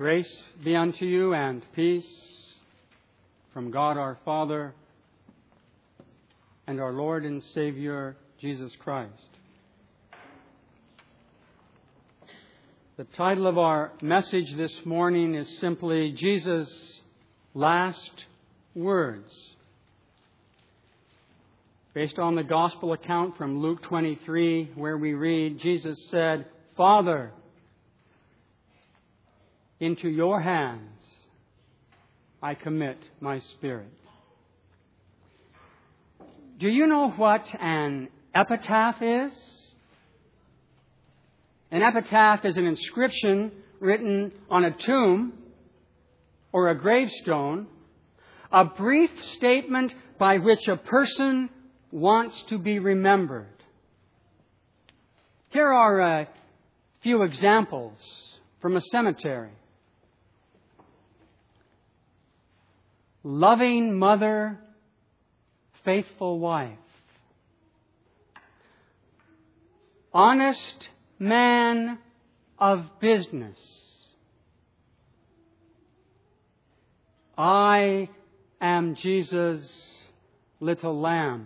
Grace be unto you and peace from God our Father and our Lord and Savior, Jesus Christ. The title of our message this morning is simply Jesus' Last Words. Based on the Gospel account from Luke 23, where we read, Jesus said, "Father, into your hands I commit my spirit." Do you know what an epitaph is? An epitaph is an inscription written on a tomb or a gravestone, a brief statement by which a person wants to be remembered. Here are a few examples from a cemetery. Loving mother, faithful wife. Honest man of business. I am Jesus' little lamb.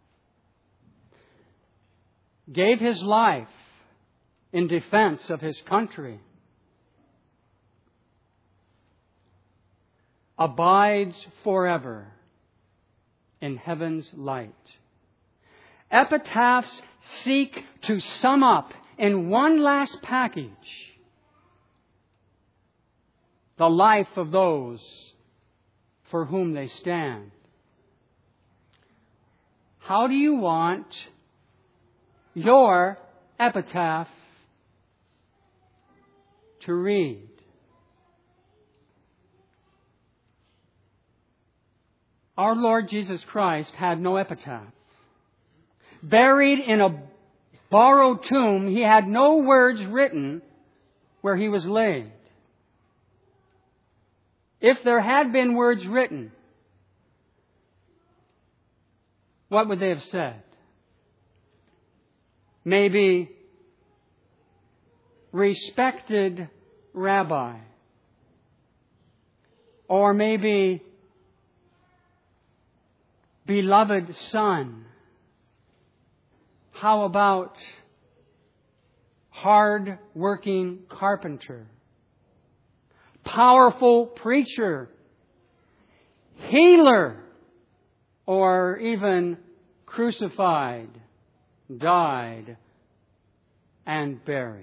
Gave his life in defense of his country. Abides forever in heaven's light. Epitaphs seek to sum up in one last package the life of those for whom they stand. How do you want your epitaph to read? Our Lord Jesus Christ had no epitaph. Buried in a borrowed tomb, he had no words written where he was laid. If there had been words written, what would they have said? Maybe, respected rabbi. Or maybe, beloved son. How about hard-working carpenter? Powerful preacher? Healer? Or even crucified, died, and buried.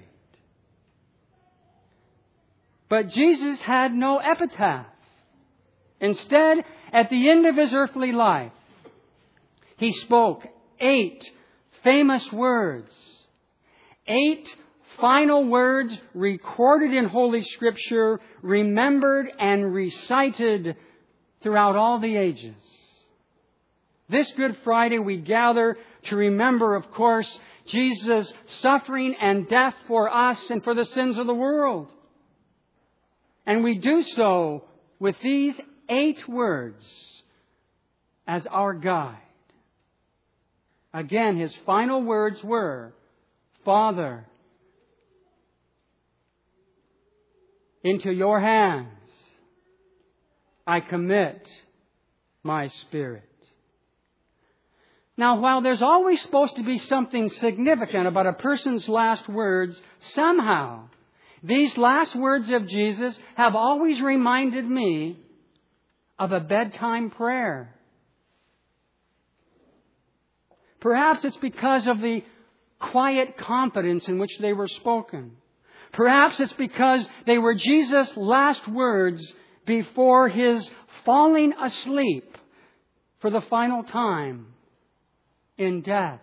But Jesus had no epitaph. Instead, at the end of his earthly life, he spoke 8 famous words. 8 final words recorded in Holy Scripture, remembered and recited throughout all the ages. This Good Friday we gather to remember, of course, Jesus' suffering and death for us and for the sins of the world. And we do so with these 8 words as our guide. Again, his final words were, "Father, into your hands I commit my spirit." Now, while there's always supposed to be something significant about a person's last words, somehow these last words of Jesus have always reminded me of a bedtime prayer. Perhaps it's because of the quiet confidence in which they were spoken. Perhaps it's because they were Jesus' last words before his falling asleep for the final time in death.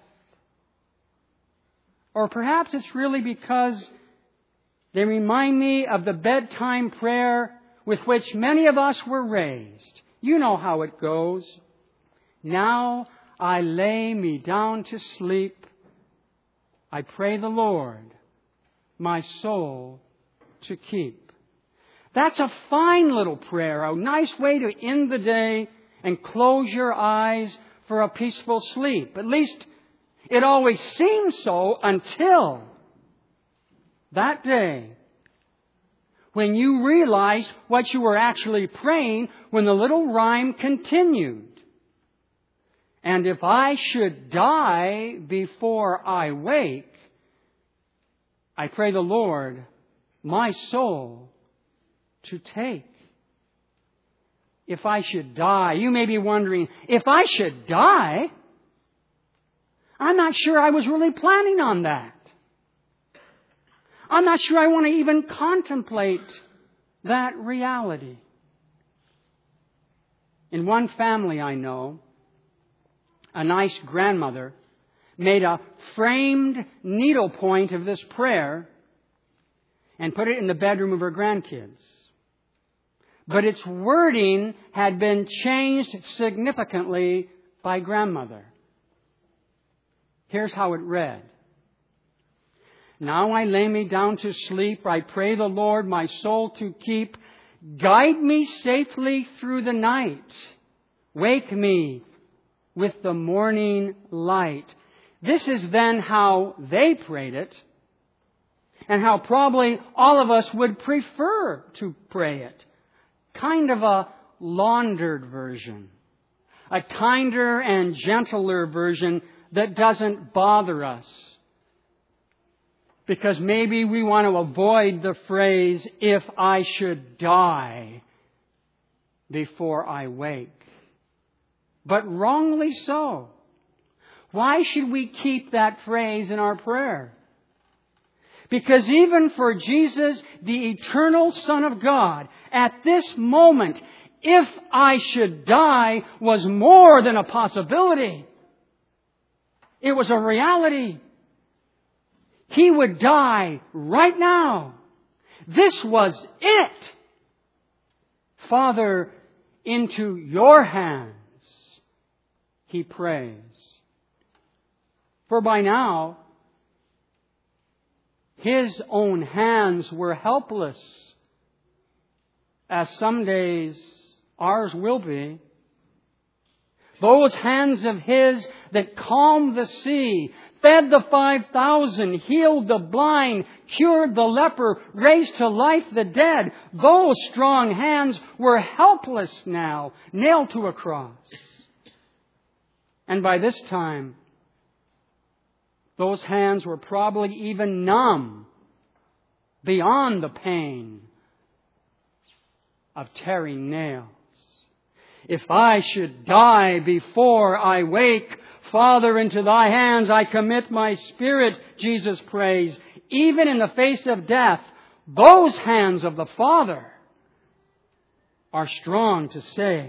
Or perhaps it's really because they remind me of the bedtime prayer with which many of us were raised. You know how it goes. Now I lay me down to sleep. I pray the Lord my soul to keep. That's a fine little prayer, a nice way to end the day and close your eyes for a peaceful sleep. At least it always seemed so until that day when you realized what you were actually praying when the little rhyme continued. And if I should die before I wake, I pray the Lord my soul to take. If I should die, you may be wondering, if I should die, I'm not sure I was really planning on that. I'm not sure I want to even contemplate that reality. In one family I know, a nice grandmother made a framed needlepoint of this prayer and put it in the bedroom of her grandkids. But its wording had been changed significantly by grandmother. Here's how it read. Now I lay me down to sleep. I pray the Lord my soul to keep. Guide me safely through the night. Wake me with the morning light. This is then how they prayed it, and how probably all of us would prefer to pray it. Kind of a laundered version. A kinder and gentler version that doesn't bother us. Because maybe we want to avoid the phrase, if I should die before I wake. But wrongly so. Why should we keep that phrase in our prayer? Because even for Jesus, the eternal Son of God, at this moment, if I should die, was more than a possibility. It was a reality. He would die right now. This was it. Father, into your hands, he prays. For by now, his own hands were helpless, as some days ours will be. Those hands of his that calmed the sea, fed the 5,000, healed the blind, cured the leper, raised to life the dead. Those strong hands were helpless now, nailed to a cross. And by this time, those hands were probably even numb beyond the pain of tearing nails. If I should die before I wake, Father, into thy hands I commit my spirit, Jesus prays. Even in the face of death, those hands of the Father are strong to save.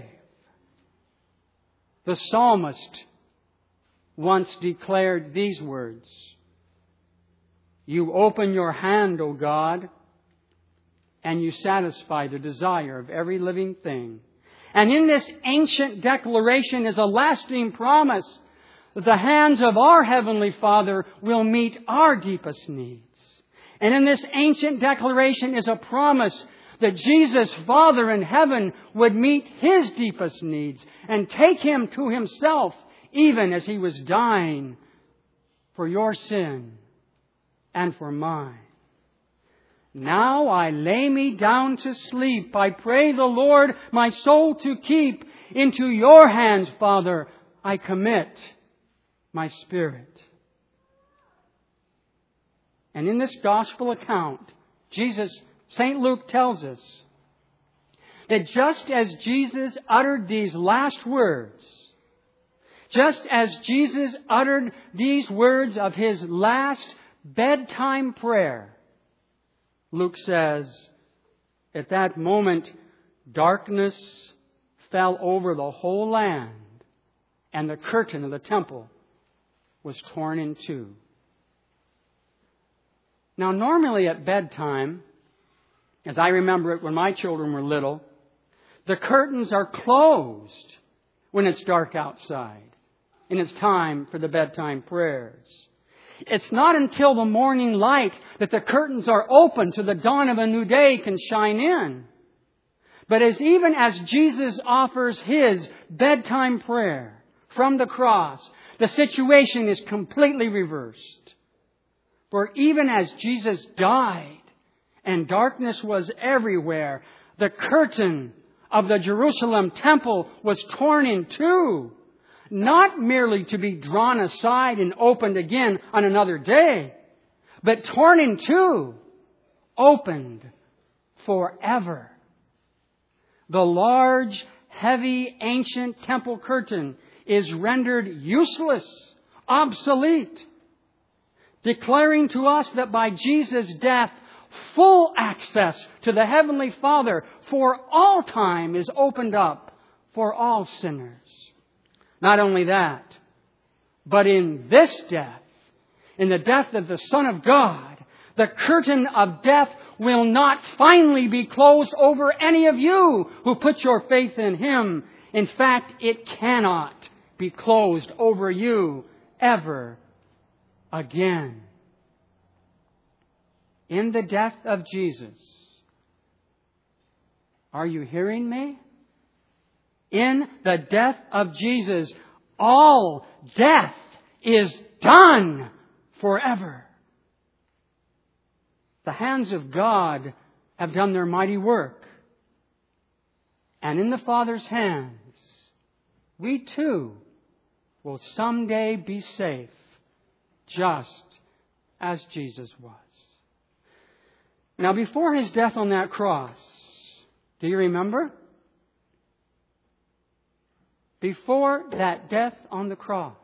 The psalmist once declared these words, You open your hand, O God, and you satisfy the desire of every living thing. And in this ancient declaration is a lasting promise that the hands of our Heavenly Father will meet our deepest needs. And in this ancient declaration is a promise that Jesus, Father in heaven, would meet His deepest needs and take Him to Himself, even as He was dying for your sin and for mine. Now I lay me down to sleep. I pray the Lord my soul to keep. Into your hands, Father, I commit my spirit. And in this gospel account, St. Luke tells us that just as Jesus uttered these last words, just as Jesus uttered these words of His last bedtime prayer, Luke says, at that moment, darkness fell over the whole land, and the curtain of the temple was torn in two. Now, normally at bedtime, as I remember it when my children were little, the curtains are closed when it's dark outside, and it's time for the bedtime prayers. It's not until the morning light that the curtains are open so the dawn of a new day can shine in. But even as Jesus offers His bedtime prayer from the cross, the situation is completely reversed. For even as Jesus died and darkness was everywhere. The curtain of the Jerusalem temple was torn in two, not merely to be drawn aside and opened again on another day, but torn in two, opened forever. The large, heavy, ancient temple curtain is rendered useless, obsolete, declaring to us that by Jesus' death, full access to the Heavenly Father for all time is opened up for all sinners. Not only that, but in this death, in the death of the Son of God, the curtain of death will not finally be closed over any of you who put your faith in Him. In fact, it cannot be closed over you ever again. In the death of Jesus, are you hearing me? In the death of Jesus, all death is done forever. The hands of God have done their mighty work. And in the Father's hands, we too will someday be safe, just as Jesus was. Now, before His death on that cross, do you remember? Before that death on the cross,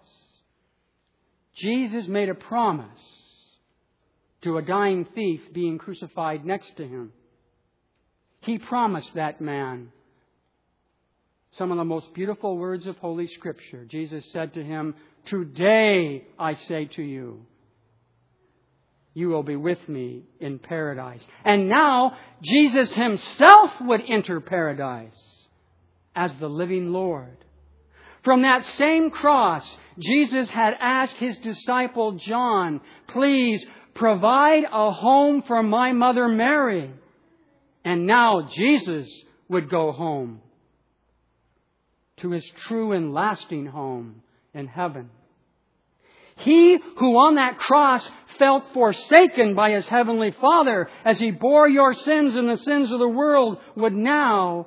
Jesus made a promise to a dying thief being crucified next to Him. He promised that man some of the most beautiful words of Holy Scripture. Jesus said to him, "Today I say to you, you will be with me in paradise." And now Jesus Himself would enter paradise as the living Lord. From that same cross, Jesus had asked His disciple John, "Please provide a home for my mother Mary." And now Jesus would go home to His true and lasting home in heaven. He who on that cross felt forsaken by His Heavenly Father as He bore your sins and the sins of the world would now,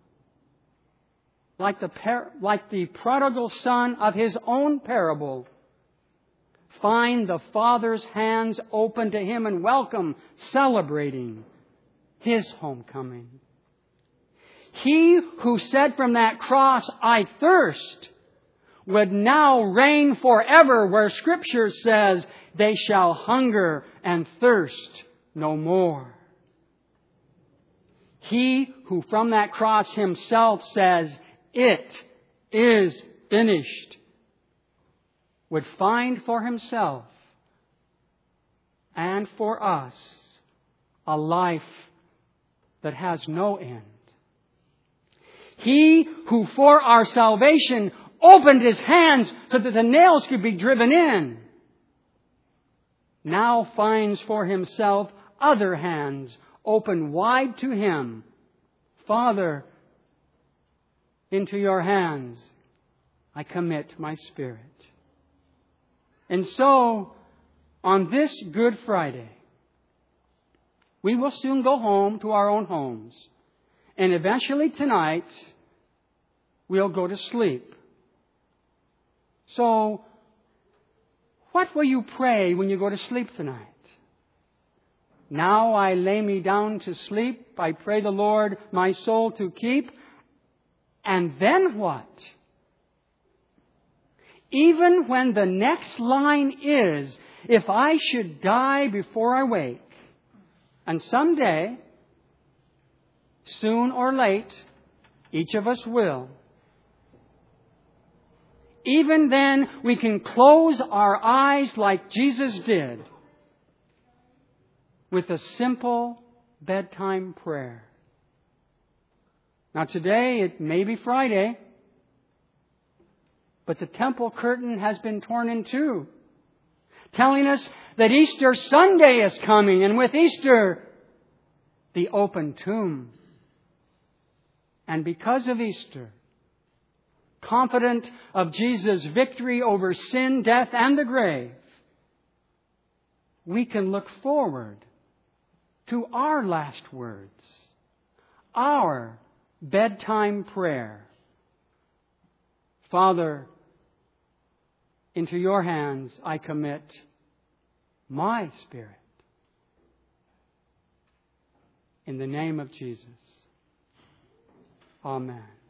like the prodigal son of His own parable, find the Father's hands open to Him and welcome, celebrating His homecoming. He who said from that cross, "I thirst," would now reign forever, where Scripture says, "They shall hunger and thirst no more." He who from that cross Himself says, "It is finished," would find for Himself and for us a life that has no end. He who for our salvation opened His hands so that the nails could be driven in, now finds for Himself other hands open wide to Him. "Father, into your hands I commit my spirit." And so, on this Good Friday, we will soon go home to our own homes. And eventually tonight, we'll go to sleep. So, what will you pray when you go to sleep tonight? "Now I lay me down to sleep. I pray the Lord my soul to keep." And then what? Even when the next line is, "If I should die before I wake," and someday, soon or late, each of us will. Even then, we can close our eyes like Jesus did with a simple bedtime prayer. Now today, it may be Friday, but the temple curtain has been torn in two, telling us that Easter Sunday is coming, and with Easter, the open tomb. And because of Easter, confident of Jesus' victory over sin, death, and the grave, we can look forward to our last words, our bedtime prayer. Father, into your hands I commit my spirit. In the name of Jesus. Amen.